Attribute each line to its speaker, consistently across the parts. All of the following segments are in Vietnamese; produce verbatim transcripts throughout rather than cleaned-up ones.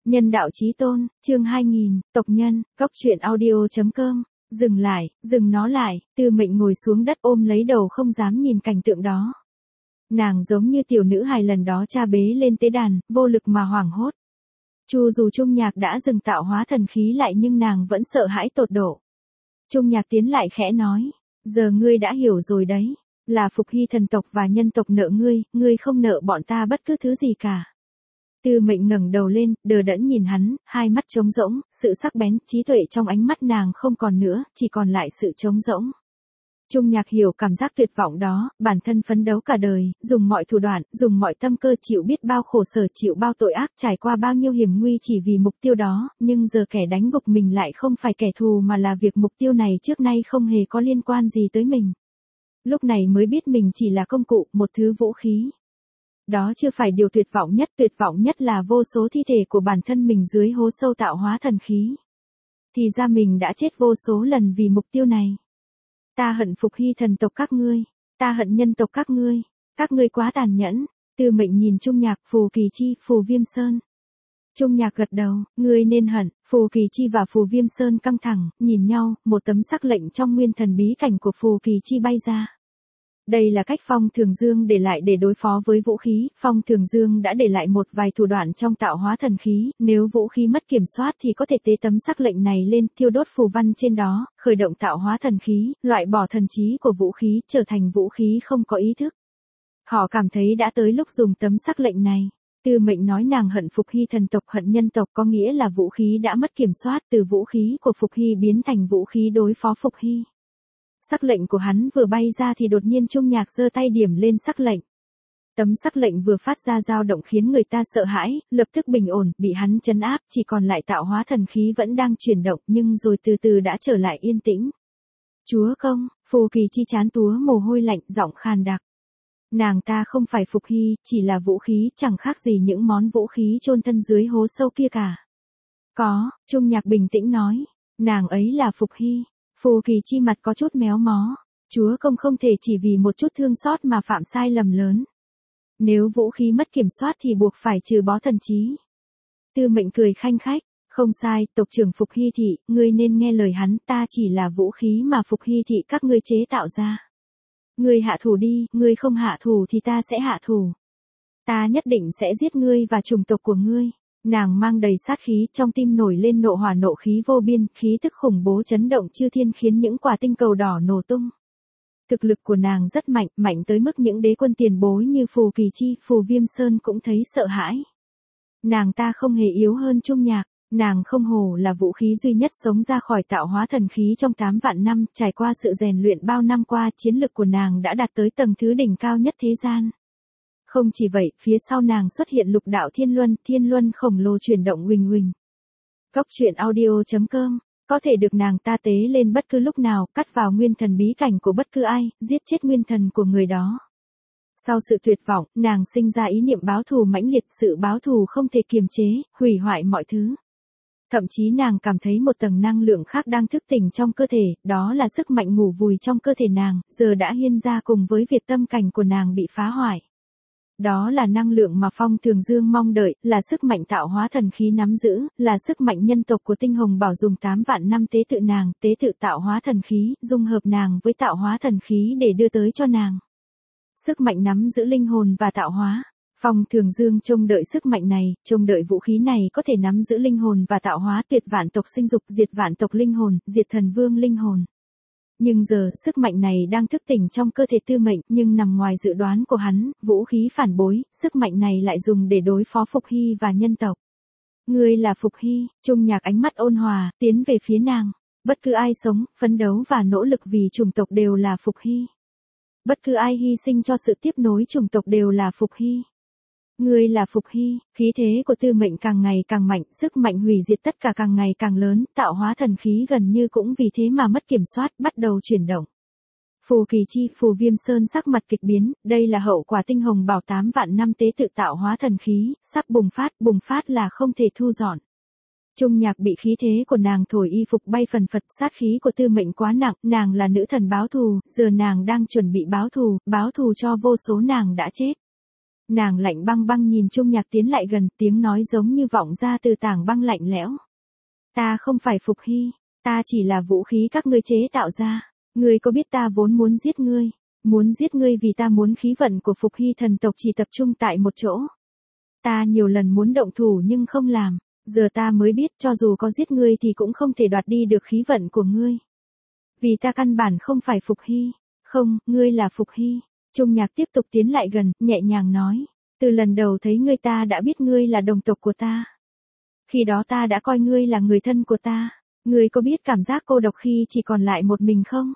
Speaker 1: Nhân đạo chí tôn, chương hai nghìn, tộc nhân, góc truyện audio.com, dừng lại, dừng nó lại, Tư Mệnh ngồi xuống đất ôm lấy đầu không dám nhìn cảnh tượng đó. Nàng giống như tiểu nữ hài lần đó cha bế lên tế đàn, vô lực mà hoảng hốt. Chu dù Trung Nhạc đã dừng tạo hóa thần khí lại nhưng nàng vẫn sợ hãi tột độ. Trung Nhạc tiến lại khẽ nói, giờ ngươi đã hiểu rồi đấy, là Phục Hy thần tộc và nhân tộc nợ ngươi, ngươi không nợ bọn ta bất cứ thứ gì cả. Tư Mệnh ngẩng đầu lên, đờ đẫn nhìn hắn, hai mắt trống rỗng, sự sắc bén, trí tuệ trong ánh mắt nàng không còn nữa, chỉ còn lại sự trống rỗng. Trung Nhạc hiểu cảm giác tuyệt vọng đó, bản thân phấn đấu cả đời, dùng mọi thủ đoạn, dùng mọi tâm cơ, chịu biết bao khổ sở, chịu bao tội ác, trải qua bao nhiêu hiểm nguy chỉ vì mục tiêu đó, nhưng giờ kẻ đánh gục mình lại không phải kẻ thù mà là việc mục tiêu này trước nay không hề có liên quan gì tới mình. Lúc này mới biết mình chỉ là công cụ, một thứ vũ khí. Đó chưa phải điều tuyệt vọng nhất, tuyệt vọng nhất là vô số thi thể của bản thân mình dưới hố sâu tạo hóa thần khí. Thì ra mình đã chết vô số lần vì mục tiêu này. Ta hận Phục Hy thần tộc các ngươi, ta hận nhân tộc các ngươi, các ngươi quá tàn nhẫn. Tư Mệnh nhìn Trung Nhạc, Phù Kỳ Chi, Phù Viêm Sơn. Trung Nhạc gật đầu, ngươi nên hận. Phù Kỳ Chi và Phù Viêm Sơn căng thẳng, nhìn nhau, một tấm sắc lệnh trong nguyên thần bí cảnh của Phù Kỳ Chi bay ra. Đây là cách Phong Thường Dương để lại để đối phó với vũ khí, Phong Thường Dương đã để lại một vài thủ đoạn trong tạo hóa thần khí, nếu vũ khí mất kiểm soát thì có thể tế tấm sắc lệnh này lên, thiêu đốt phù văn trên đó, khởi động tạo hóa thần khí, loại bỏ thần trí của vũ khí, trở thành vũ khí không có ý thức. Họ cảm thấy đã tới lúc dùng tấm sắc lệnh này. Tư Mệnh nói nàng hận Phục Hy thần tộc, hận nhân tộc có nghĩa là vũ khí đã mất kiểm soát, từ vũ khí của Phục Hy biến thành vũ khí đối phó Phục Hy. Sắc lệnh của hắn vừa bay ra thì đột nhiên Trung Nhạc giơ tay điểm lên sắc lệnh. Tấm sắc lệnh vừa phát ra dao động khiến người ta sợ hãi, lập tức bình ổn, bị hắn trấn áp, chỉ còn lại tạo hóa thần khí vẫn đang chuyển động nhưng rồi từ từ đã trở lại yên tĩnh. Chúa công, Phù Kỳ Chi chán túa mồ hôi lạnh, giọng khàn đặc. Nàng ta không phải Phục Hy, chỉ là vũ khí, chẳng khác gì những món vũ khí chôn thân dưới hố sâu kia cả. Có, Trung Nhạc bình tĩnh nói, nàng ấy là Phục Hy. Phù Kỳ Chi mặt có chút méo mó. Chúa công không thể chỉ vì một chút thương xót mà phạm sai lầm lớn. Nếu vũ khí mất kiểm soát thì buộc phải trừ bó thần trí. Tư Mệnh cười khanh khách. Không sai, tộc trưởng Phục Hy thị, ngươi nên nghe lời hắn, ta chỉ là vũ khí mà Phục Hy thị các ngươi chế tạo ra. Ngươi hạ thủ đi, ngươi không hạ thủ thì ta sẽ hạ thủ. Ta nhất định sẽ giết ngươi và chủng tộc của ngươi. Nàng mang đầy sát khí, trong tim nổi lên nộ hỏa, nộ khí vô biên, khí tức khủng bố chấn động chư thiên khiến những quả tinh cầu đỏ nổ tung. Thực lực của nàng rất mạnh, mạnh tới mức những đế quân tiền bối như Phù Kỳ Chi, Phù Viêm Sơn cũng thấy sợ hãi. Nàng ta không hề yếu hơn Trung Nhạc, nàng không hổ là vũ khí duy nhất sống ra khỏi tạo hóa thần khí trong tám vạn năm, trải qua sự rèn luyện bao năm qua, chiến lực của nàng đã đạt tới tầng thứ đỉnh cao nhất thế gian. Không chỉ vậy, phía sau nàng xuất hiện lục đạo thiên luân, thiên luân khổng lồ chuyển động huỳnh huỳnh. Góc truyện audio.com, có thể được nàng ta tế lên bất cứ lúc nào, cắt vào nguyên thần bí cảnh của bất cứ ai, giết chết nguyên thần của người đó. Sau sự tuyệt vọng, nàng sinh ra ý niệm báo thù mãnh liệt, sự báo thù không thể kiềm chế, hủy hoại mọi thứ. Thậm chí nàng cảm thấy một tầng năng lượng khác đang thức tỉnh trong cơ thể, đó là sức mạnh ngủ vùi trong cơ thể nàng, giờ đã hiên ra cùng với việc tâm cảnh của nàng bị phá hoại. Đó là năng lượng mà Phong Thường Dương mong đợi, là sức mạnh tạo hóa thần khí nắm giữ, là sức mạnh nhân tộc của Tinh Hồng Bảo dùng tám vạn năm tế tự nàng, tế tự tạo hóa thần khí, dung hợp nàng với tạo hóa thần khí để đưa tới cho nàng. Sức mạnh nắm giữ linh hồn và tạo hóa. Phong Thường Dương trông đợi sức mạnh này, trông đợi vũ khí này có thể nắm giữ linh hồn và tạo hóa, tuyệt vạn tộc sinh dục, diệt vạn tộc linh hồn, diệt thần vương linh hồn. Nhưng giờ, sức mạnh này đang thức tỉnh trong cơ thể Tư Mệnh, nhưng nằm ngoài dự đoán của hắn, vũ khí phản bối, sức mạnh này lại dùng để đối phó Phục Hy và nhân tộc. Ngươi là Phục Hy, Trung Nhạc ánh mắt ôn hòa, tiến về phía nàng. Bất cứ ai sống, phấn đấu và nỗ lực vì chủng tộc đều là Phục Hy. Bất cứ ai hy sinh cho sự tiếp nối chủng tộc đều là Phục Hy. Ngươi là Phục Hy, khí thế của Tư Mệnh càng ngày càng mạnh, sức mạnh hủy diệt tất cả càng ngày càng lớn, tạo hóa thần khí gần như cũng vì thế mà mất kiểm soát, bắt đầu chuyển động. Phù Kỳ Chi, Phù Viêm Sơn sắc mặt kịch biến, đây là hậu quả Tinh Hồng Bảo tám vạn năm tế tự tạo hóa thần khí, sắp bùng phát, bùng phát là không thể thu dọn. Trung Nhạc bị khí thế của nàng thổi y phục bay phần phật, sát khí của Tư Mệnh quá nặng, nàng là nữ thần báo thù, giờ nàng đang chuẩn bị báo thù, báo thù cho vô số nàng đã chết. Nàng lạnh băng băng nhìn Trung Nhạc tiến lại gần, tiếng nói giống như vọng ra từ tảng băng lạnh lẽo. Ta không phải Phục Hy, ta chỉ là vũ khí các ngươi chế tạo ra. Ngươi có biết ta vốn muốn giết ngươi, muốn giết ngươi vì ta muốn khí vận của Phục Hy thần tộc chỉ tập trung tại một chỗ. Ta nhiều lần muốn động thủ nhưng không làm, giờ ta mới biết cho dù có giết ngươi thì cũng không thể đoạt đi được khí vận của ngươi. Vì ta căn bản không phải Phục Hy, không, ngươi là Phục Hy. Trung Nhạc tiếp tục tiến lại gần, nhẹ nhàng nói, từ lần đầu thấy ngươi ta đã biết ngươi là đồng tộc của ta. Khi đó ta đã coi ngươi là người thân của ta, ngươi có biết cảm giác cô độc khi chỉ còn lại một mình không?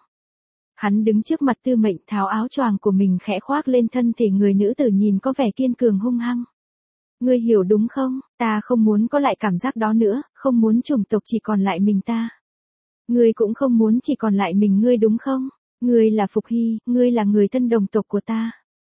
Speaker 1: Hắn đứng trước mặt Tư Mệnh tháo áo choàng của mình khẽ khoác lên thân thể người nữ tử nhìn có vẻ kiên cường hung hăng. Ngươi hiểu đúng không, ta không muốn có lại cảm giác đó nữa, không muốn chủng tộc chỉ còn lại mình ta. Ngươi cũng không muốn chỉ còn lại mình ngươi đúng không? Ngươi là Phục Hy, ngươi là người thân đồng tộc của ta.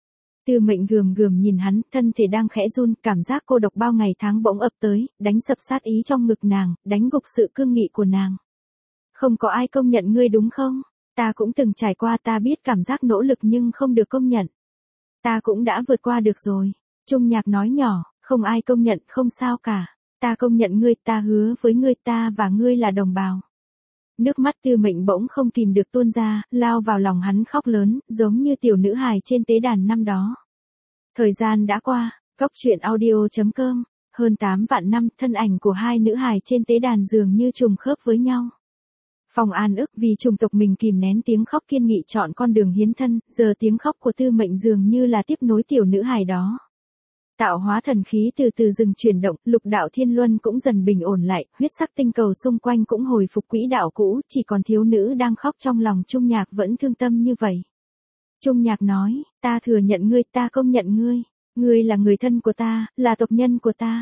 Speaker 1: Tư Mệnh gườm gườm nhìn hắn, thân thể đang khẽ run, cảm giác cô độc bao ngày tháng bỗng ập tới, đánh sập sát ý trong ngực nàng, đánh gục sự cương nghị của nàng. Không có ai công nhận ngươi đúng không? Ta cũng từng trải qua, ta biết cảm giác nỗ lực nhưng không được công nhận. Ta cũng đã vượt qua được rồi. Trung Nhạc nói nhỏ, không ai công nhận, không sao cả. Ta công nhận ngươi, ta hứa với ngươi, ta và ngươi là đồng bào. Nước mắt Tư Mệnh bỗng không kìm được tuôn ra, lao vào lòng hắn khóc lớn, giống như tiểu nữ hài trên tế đàn năm đó. Thời gian đã qua, góc truyện audio chấm com, hơn tám vạn năm, thân ảnh của hai nữ hài trên tế đàn dường như trùng khớp với nhau. Phong An ức vì chủng tộc mình kìm nén tiếng khóc kiên nghị chọn con đường hiến thân, giờ tiếng khóc của Tư Mệnh dường như là tiếp nối tiểu nữ hài đó. Tạo hóa thần khí từ từ dừng chuyển động, lục đạo thiên luân cũng dần bình ổn lại, huyết sắc tinh cầu xung quanh cũng hồi phục quỹ đạo cũ, chỉ còn thiếu nữ đang khóc trong lòng Trung Nhạc vẫn thương tâm như vậy. Trung Nhạc nói, ta thừa nhận ngươi, ta công nhận ngươi, ngươi là người thân của ta, là tộc nhân của ta.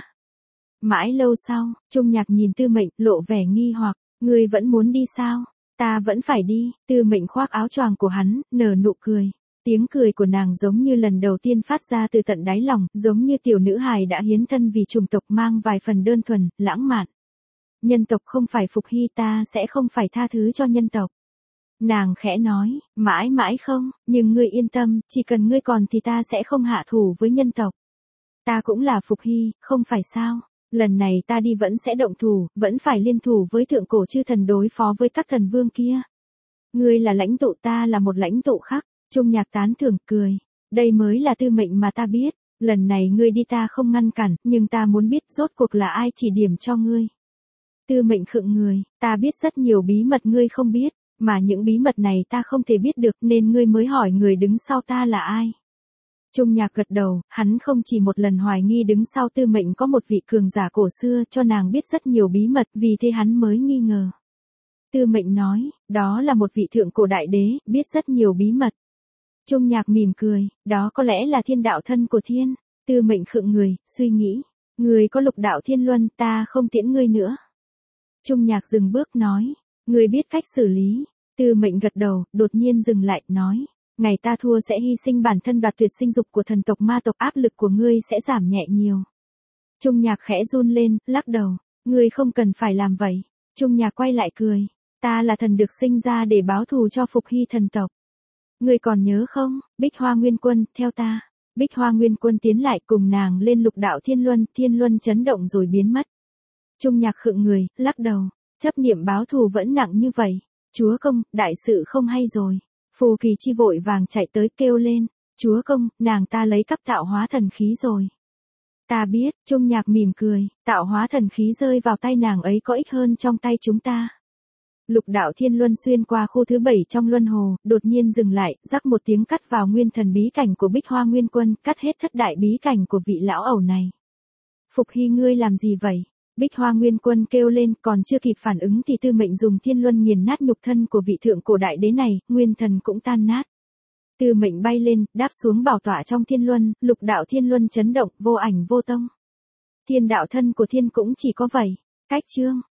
Speaker 1: Mãi lâu sau, Trung Nhạc nhìn Tư Mệnh, lộ vẻ nghi hoặc, ngươi vẫn muốn đi sao? Ta vẫn phải đi. Tư Mệnh khoác áo choàng của hắn, nở nụ cười. Tiếng cười của nàng giống như lần đầu tiên phát ra từ tận đáy lòng, giống như tiểu nữ hài đã hiến thân vì chủng tộc mang vài phần đơn thuần, lãng mạn. Nhân tộc không phải Phục Hy, ta sẽ không phải tha thứ cho nhân tộc. Nàng khẽ nói, mãi mãi không, nhưng ngươi yên tâm, chỉ cần ngươi còn thì ta sẽ không hạ thủ với nhân tộc. Ta cũng là Phục Hy, không phải sao? Lần này ta đi vẫn sẽ động thủ, vẫn phải liên thủ với thượng cổ chư thần đối phó với các thần vương kia. Ngươi là lãnh tụ, ta là một lãnh tụ khác. Trung Nhạc tán thưởng cười. Đây mới là Tư Mệnh mà ta biết. Lần này ngươi đi ta không ngăn cản, nhưng ta muốn biết rốt cuộc là ai chỉ điểm cho ngươi. Tư Mệnh khựng người, ta biết rất nhiều bí mật ngươi không biết, mà những bí mật này ta không thể biết được nên ngươi mới hỏi người đứng sau ta là ai. Trung Nhạc gật đầu, hắn không chỉ một lần hoài nghi đứng sau Tư Mệnh có một vị cường giả cổ xưa cho nàng biết rất nhiều bí mật, vì thế hắn mới nghi ngờ. Tư Mệnh nói, đó là một vị thượng cổ đại đế, biết rất nhiều bí mật. Trung Nhạc mỉm cười, đó có lẽ là thiên đạo thân của thiên. Tư Mệnh khựng người, suy nghĩ, người có lục đạo thiên luân, ta không tiễn ngươi nữa. Trung Nhạc dừng bước nói, ngươi biết cách xử lý. Tư Mệnh gật đầu, đột nhiên dừng lại, nói, ngày ta thua sẽ hy sinh bản thân đoạt tuyệt sinh dục của thần tộc ma tộc, áp lực của ngươi sẽ giảm nhẹ nhiều. Trung Nhạc khẽ run lên, lắc đầu, ngươi không cần phải làm vậy. Trung Nhạc quay lại cười, ta là thần được sinh ra để báo thù cho Phục Hy thần tộc. Ngươi còn nhớ không, Bích Hoa Nguyên Quân, theo ta. Bích Hoa Nguyên Quân tiến lại cùng nàng lên lục đạo thiên luân, thiên luân chấn động rồi biến mất. Trung Nhạc khựng người, lắc đầu, chấp niệm báo thù vẫn nặng như vậy. Chúa công, đại sự không hay rồi. Phù Kỳ Chi vội vàng chạy tới kêu lên, chúa công, nàng ta lấy cắp tạo hóa thần khí rồi. Ta biết, Trung Nhạc mỉm cười, tạo hóa thần khí rơi vào tay nàng ấy có ích hơn trong tay chúng ta. Lục đạo thiên luân xuyên qua khu thứ bảy trong luân hồ, đột nhiên dừng lại, rắc một tiếng cắt vào nguyên thần bí cảnh của Bích Hoa Nguyên Quân, cắt hết thất đại bí cảnh của vị lão ẩu này. Phục Hy ngươi làm gì vậy? Bích Hoa Nguyên Quân kêu lên, còn chưa kịp phản ứng thì Tư Mệnh dùng thiên luân nghiền nát nhục thân của vị thượng cổ đại đế này, nguyên thần cũng tan nát. Tư Mệnh bay lên, đáp xuống bảo tọa trong thiên luân, lục đạo thiên luân chấn động, vô ảnh vô tông. Thiên đạo thân của thiên cũng chỉ có vậy. Cách chương